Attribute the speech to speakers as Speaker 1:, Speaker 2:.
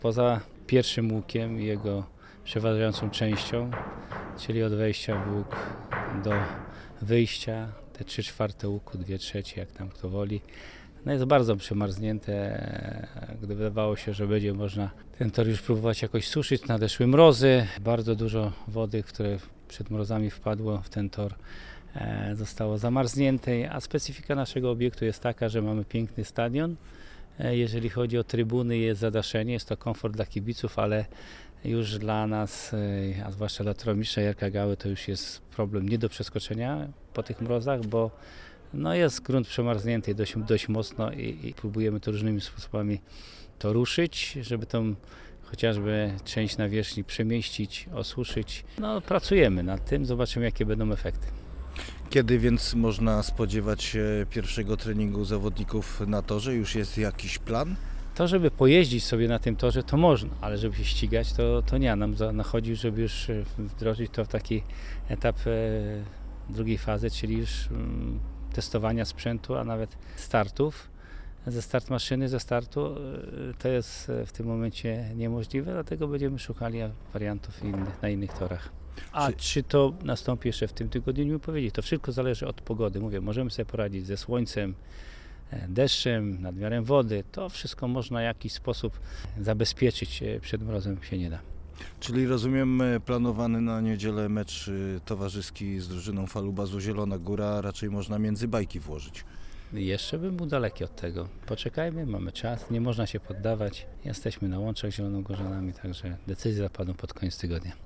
Speaker 1: Poza pierwszym łukiem i jego przeważającą częścią, czyli od wejścia w łuk do wyjścia, te 3/4 łuku, 2/3, jak tam kto woli, no jest bardzo przemarznięte. Gdy wydawało się, że będzie można ten tor już próbować jakoś suszyć, nadeszły mrozy, bardzo dużo wody, które przed mrozami wpadło w ten tor, zostało zamarznięte, a specyfika naszego obiektu jest taka, że mamy piękny stadion. Jeżeli chodzi o trybuny, jest zadaszenie, jest to komfort dla kibiców, ale już dla nas, a zwłaszcza dla tormistrza Jarka Gały, to już jest problem nie do przeskoczenia po tych mrozach, bo jest grunt przemarznięty dość mocno i próbujemy to różnymi sposobami to ruszyć, żeby tą chociażby część nawierzchni przemieścić, osuszyć. Pracujemy nad tym, zobaczymy jakie będą efekty.
Speaker 2: Kiedy więc można spodziewać się pierwszego treningu zawodników na torze? Już jest jakiś plan?
Speaker 1: To, żeby pojeździć sobie na tym torze, to można, ale żeby się ścigać, to nie. Nam nachodzi, żeby już wdrożyć to w taki etap drugiej fazy, czyli już testowania sprzętu, a nawet startów. Ze startu to jest w tym momencie niemożliwe, dlatego będziemy szukali wariantów na innych torach. Czy to nastąpi jeszcze w tym tygodniu, nie powiedzieć. To wszystko zależy od pogody. Mówię, możemy sobie poradzić ze słońcem, deszczem, nadmiarem wody. To wszystko można w jakiś sposób zabezpieczyć, przed mrozem się nie da.
Speaker 2: Czyli rozumiem, planowany na niedzielę mecz towarzyski z drużyną Falubazu Zielona Góra raczej można między bajki włożyć.
Speaker 1: Jeszcze bym był daleki od tego. Poczekajmy, mamy czas, nie można się poddawać. Jesteśmy na łączach zielonogórzanami, także decyzje zapadną pod koniec tygodnia.